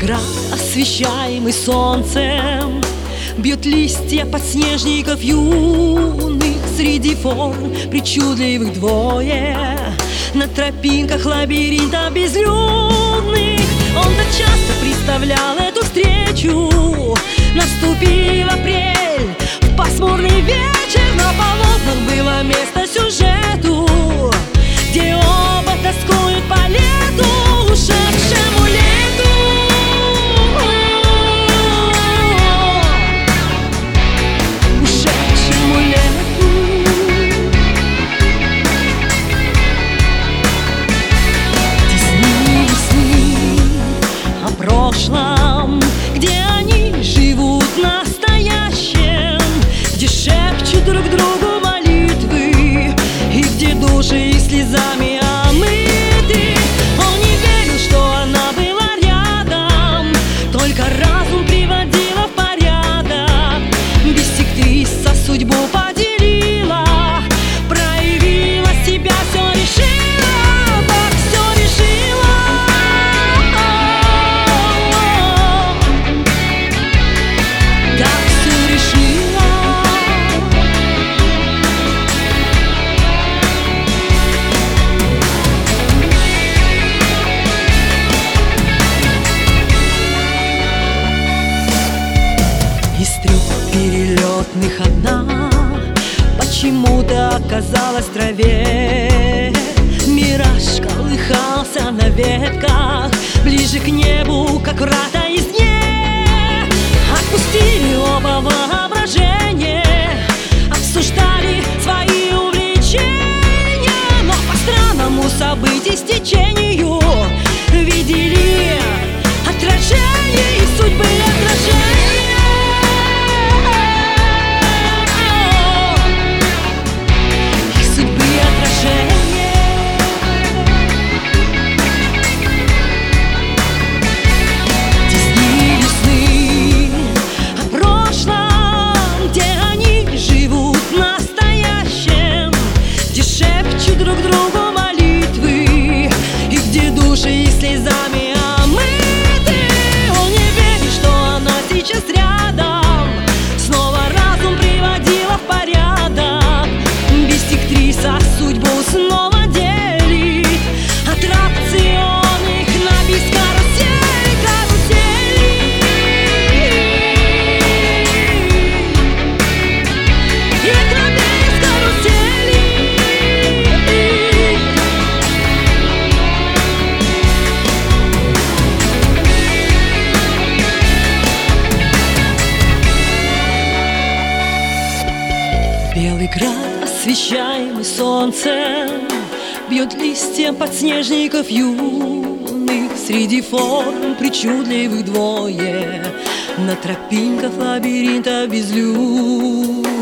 град, освещаемый солнцем, бьет листья подснежников юных. Среди форм причудливых двое, на тропинках лабиринта безлюдных. Он так часто представлял эту встречу, наступив апрель, в пасмурный вечер. На полотнах было место сюжету, где оба тоскуют по лету, ушедшему лету. Ушедшему лету. Теснили сны о прошлом, где они живут настоящим, где шепчут друг другу молитвы и где души их слезами омыты. Он не верил, что она была рядом, только разум приводила в порядок. Бисектриса судьбу поделила, проявила себя, все решила, так все решила. Так все решила. Из 3 перелетных одна почему-то оказалась в траве. Мираж колыхался на ветках, ближе к небу, как врата из дне. Отпустили оба воображение, обсуждали свои увлечения, но по странному событий стечению видели отражение и судьбы отражения. Друг другу молитвы и где души их слезами омыты. Он не верит, что она сейчас рядом, снова разум приводила в порядок. Бисектриса судьбу снова делит, аттракционы их на бис карусели, карусели. Их на бис карусели. Белый град, освещаемый солнцем, бьет листья подснежников юных. Среди форм причудливых двое, на тропинках лабиринта безлюдных.